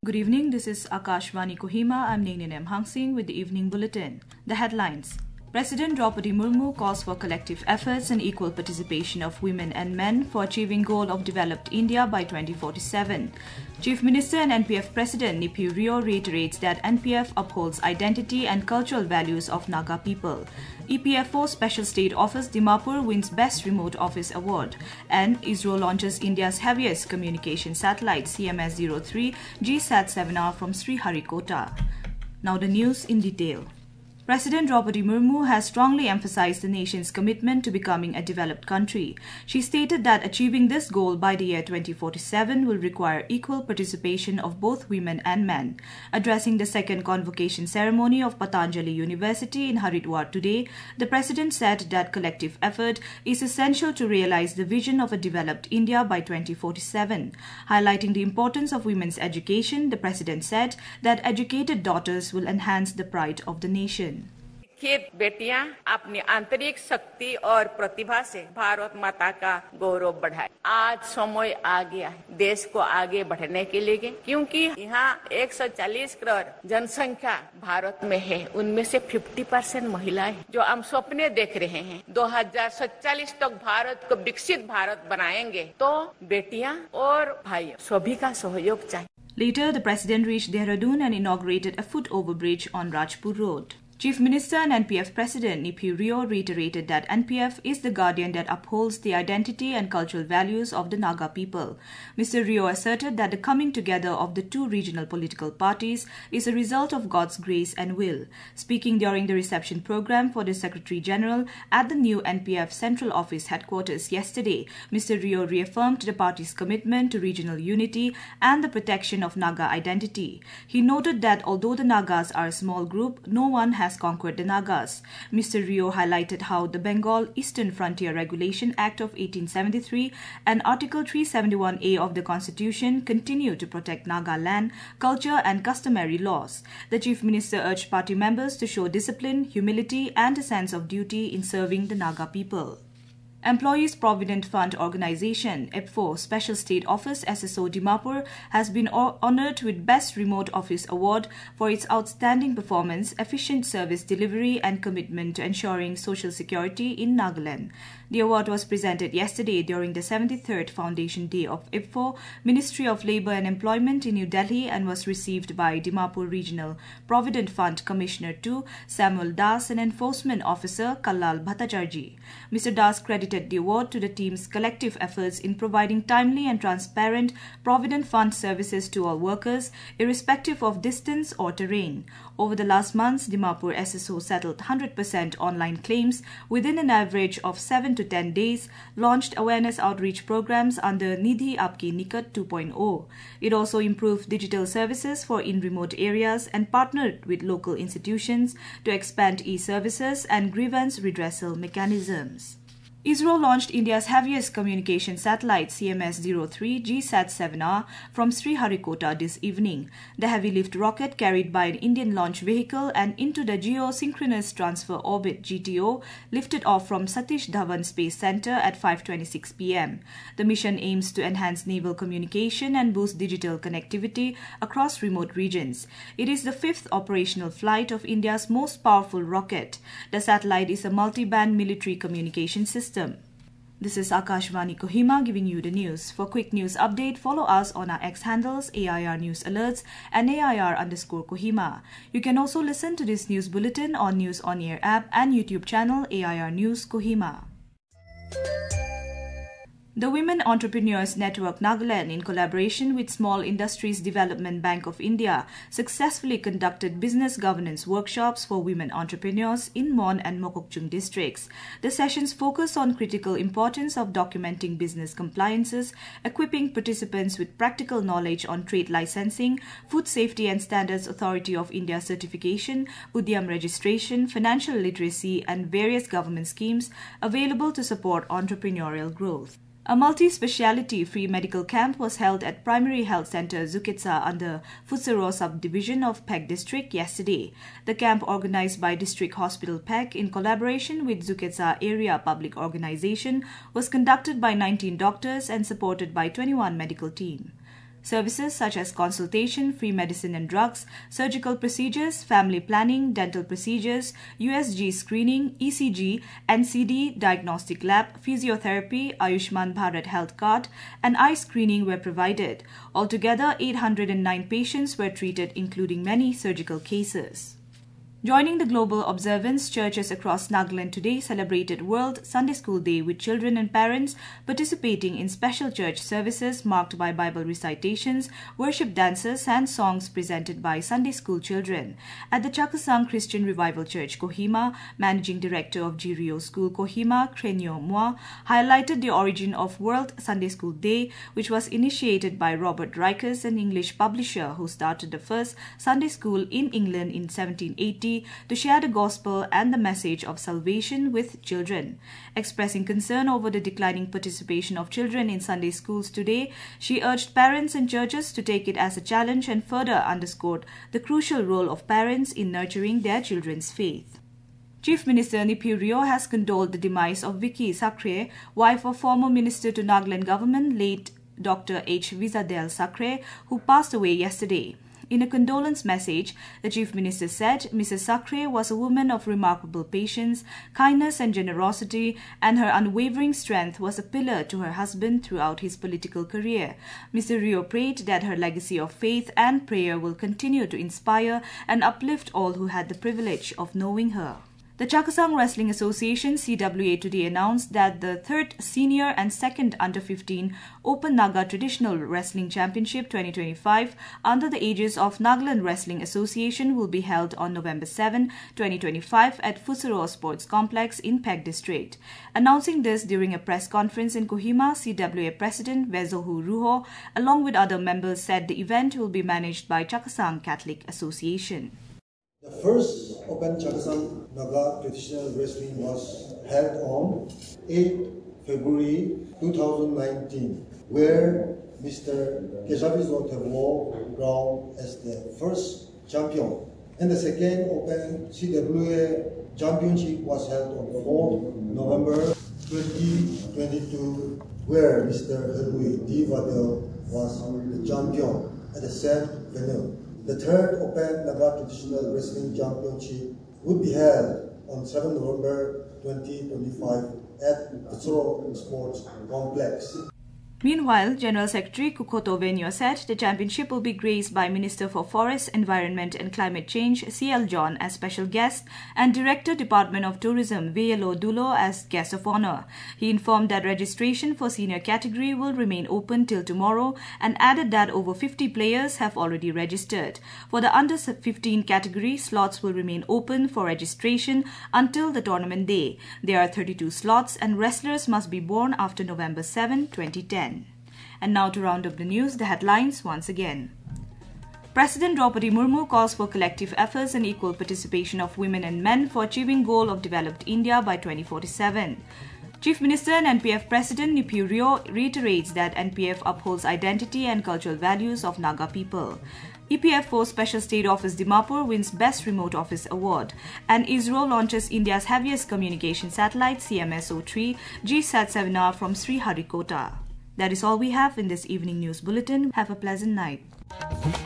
Good evening, this is Akashvani Kohima. I'm Nainin M. Hangsing with the Evening Bulletin. The headlines. President Draupadi Murmu calls for collective efforts and equal participation of women and men for achieving goal of developed India by 2047. Chief Minister and NPF President Neiphiu Rio reiterates that NPF upholds identity and cultural values of Naga people. EPFO Special State Office Dimapur wins Best Remote Office Award, and ISRO launches India's heaviest communication satellite CMS-03 GSAT-7R from Sriharikota. Now the news in detail. President Draupadi Murmu has strongly emphasized the nation's commitment to becoming a developed country. She stated that achieving this goal by the year 2047 will require equal participation of both women and men. Addressing the second convocation ceremony of Patanjali University in Haridwar today, the President said that collective effort is essential to realize the vision of a developed India by 2047. Highlighting the importance of women's education, the President said that educated daughters will enhance the pride of the nation. शिक्षित बेटियां अपनी आंतरिक शक्ति और प्रतिभा से भारत माता का गौरव बढ़ाए। आज समय आ गया है देश को आगे बढ़ने के लिए, क्योंकि यहाँ 140 करोड़ जनसंख्या भारत में है। उनमें से 50% महिलाएं जो हम सपने देख रहे हैं 2047 तक भारत को विकसित भारत बनाएंगे, तो बेटियां और भाई सभी का सहयोग चाहिए। Later, the President reached Dehradun and inaugurated a foot overbridge on Rajpur Road. Chief Minister and NPF President Neiphiu Rio reiterated that NPF is the guardian that upholds the identity and cultural values of the Naga people. Mr. Rio asserted that the coming together of the two regional political parties is a result of God's grace and will. Speaking during the reception program for the Secretary General at the new NPF Central Office headquarters yesterday, Mr. Rio reaffirmed the party's commitment to regional unity and the protection of Naga identity. He noted that although the Nagas are a small group, no one has conquered the Nagas. Mr. Rio highlighted how the Bengal Eastern Frontier Regulation Act of 1873 and Article 371A of the Constitution continue to protect Naga land, culture and customary laws. The Chief Minister urged party members to show discipline, humility and a sense of duty in serving the Naga people. Employees Provident Fund Organization, EPFO Special State Office SSO Dimapur has been honored with Best Remote Office Award for its outstanding performance, efficient service delivery and commitment to ensuring social security in Nagaland. The award was presented yesterday during the 73rd Foundation Day of IPFO, Ministry of Labour and Employment in New Delhi, and was received by Dimapur Regional Provident Fund Commissioner 2 Samuel Das and Enforcement Officer Kallal Bhattacharjee. Mr. Das credited the award to the team's collective efforts in providing timely and transparent Provident Fund services to all workers, irrespective of distance or terrain. Over the last months, Dimapur SSO settled 100% online claims within an average of 7 to 10 days, launched awareness outreach programs under Nidhi Aapki Nikat 2.0. It also improved digital services for in remote areas and partnered with local institutions to expand e-services and grievance redressal mechanisms. ISRO launched India's heaviest communication satellite CMS-03 GSAT-7R from Sriharikota this evening. The heavy-lift rocket carried by an Indian launch vehicle and into the Geosynchronous Transfer Orbit GTO lifted off from Satish Dhawan Space Center at 5:26 p.m. The mission aims to enhance naval communication and boost digital connectivity across remote regions. It is the fifth operational flight of India's most powerful rocket. The satellite is a multi-band military communication system. This is Akashvani Kohima giving you the news. For quick news update, follow us on our X handles AIR News Alerts and AIR_Kohima. You can also listen to this news bulletin on News On Air app and YouTube channel AIR News Kohima. The Women Entrepreneurs Network Nagaland, in collaboration with Small Industries Development Bank of India, successfully conducted business governance workshops for women entrepreneurs in Mon and Mokokchung districts. The sessions focus on critical importance of documenting business compliances, equipping participants with practical knowledge on trade licensing, Food Safety and Standards Authority of India certification, Udyam registration, financial literacy, and various government schemes available to support entrepreneurial growth. A multi-speciality free medical camp was held at Primary Health Center Zukitsa under Futsero subdivision of Pek District yesterday. The camp, organized by District Hospital Pek in collaboration with Zukitsa Area Public Organization, was conducted by 19 doctors and supported by 21 medical team. Services such as consultation, free medicine and drugs, surgical procedures, family planning, dental procedures, USG screening, ECG, NCD diagnostic lab, physiotherapy, Ayushman Bharat Health Card, and eye screening were provided. Altogether, 809 patients were treated, including many surgical cases. Joining the global observance, churches across Nagaland today celebrated World Sunday School Day with children and parents participating in special church services marked by Bible recitations, worship dances and songs presented by Sunday school children. At the Chakasang Christian Revival Church, Kohima, Managing Director of Jirio School, Kohima, Krenyo Mua, highlighted the origin of World Sunday School Day, which was initiated by Robert Rikers, an English publisher who started the first Sunday school in England in 1780 to share the gospel and the message of salvation with children. Expressing concern over the declining participation of children in Sunday schools today, she urged parents and churches to take it as a challenge and further underscored the crucial role of parents in nurturing their children's faith. Chief Minister Nipi Rio has condoled the demise of Vicky Sakre, wife of former Minister to Nagaland government, late Dr. H. Vizadel Sakre, who passed away yesterday. In a condolence message, the Chief Minister said Mrs. Sakre was a woman of remarkable patience, kindness and generosity, and her unwavering strength was a pillar to her husband throughout his political career. Mr. Rio prayed that her legacy of faith and prayer will continue to inspire and uplift all who had the privilege of knowing her. The Chakasang Wrestling Association CWA today announced that the 3rd Senior and 2nd Under-15 Open Naga Traditional Wrestling Championship 2025 under the aegis of Nagaland Wrestling Association will be held on November 7, 2025 at Fusaro Sports Complex in Peg District. Announcing this during a press conference in Kohima, CWA President Vezohu Ruho, along with other members, said the event will be managed by Chakasang Catholic Association. The first Open Chakasang Naga Traditional Wrestling was held on 8 February 2019, where Mr. Kesavizo Tebo crowned as the first champion. And the second Open CWA Championship was held on 4 November 2022, where Mr. Hergui D. Vadel was the champion at the same venue. The 3rd Open Naga Traditional Wrestling Championship would be held on 7 November 2025 at the Fusaro Sports Complex. Meanwhile, General Secretary Kukoto Venyo said the championship will be graced by Minister for Forest, Environment and Climate Change C.L. John as special guest and Director Department of Tourism Velo Dulo as guest of honor. He informed that registration for senior category will remain open till tomorrow and added that over 50 players have already registered. For the under-15 category, slots will remain open for registration until the tournament day. There are 32 slots and wrestlers must be born after November 7, 2010. And now to round up the news, the headlines once again. President Draupadi Murmu calls for collective efforts and equal participation of women and men for achieving goal of developed India by 2047. Chief Minister and NPF President Nipi Rio reiterates that NPF upholds identity and cultural values of Naga people. EPF4 Special State Office Dimapur wins Best Remote Office Award, and ISRO launches India's heaviest communication satellite CMS-03 GSAT seminar from Sriharikota. That is all we have in this evening news bulletin. Have a pleasant night.